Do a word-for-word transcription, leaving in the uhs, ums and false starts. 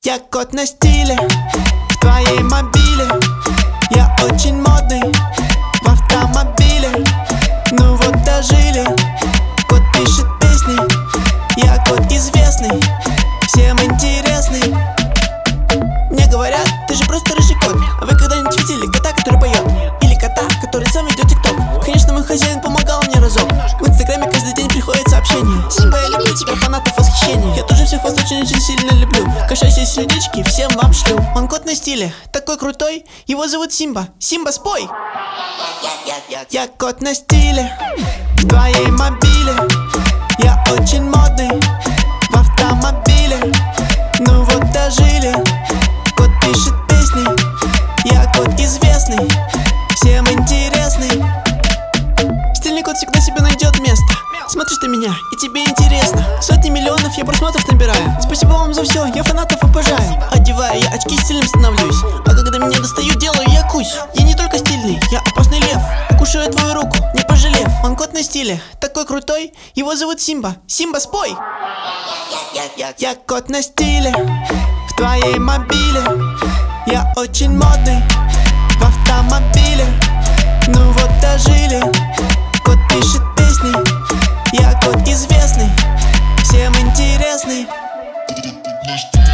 Я кот на стиле, в твоей мобиле. Я очень модный, в автомобиле. Ну вот дожили, кот пишет песни. Я кот известный, всем интересный. Мне говорят, ты же просто рыжий кот. А вы когда-нибудь видели кота, который поет? Или кота, который сам ведет тикток? Конечно, мой хозяин помогал мне разок. В инстаграме каждый день приходит сообщение: Симба, я люблю тебя, фанатов восхищения. Я тоже всех вас очень-очень сильно люблю. Кошачьи сердечки всем вам шлю. Он кот на стиле, такой крутой. Его зовут Симба. Симба, спой! Я кот на стиле, в твоей мобиле. Я очень модный, в автомобиле. Ну вот дожили, кот пишет песни. Я кот известный, всем интересный. Стильный кот всегда себе найдет место. Смотришь ты меня, и тебе интересно. Сотни миллионов я просмотров набираю. Спасибо вам за все, я фанатов обожаю. Одеваю я очки, стильным становлюсь. А когда меня достаю, делаю я кусь. Я не только стильный, я опасный лев. Укушаю твою руку, не пожалев. Он кот на стиле, такой крутой. Его зовут Симба. Симба, спой! Я кот на стиле, в твоей мобиле. Я очень модный, в автомобиле. Ну вот дожили, кот пишет песни. Я кот известный, всем интересный.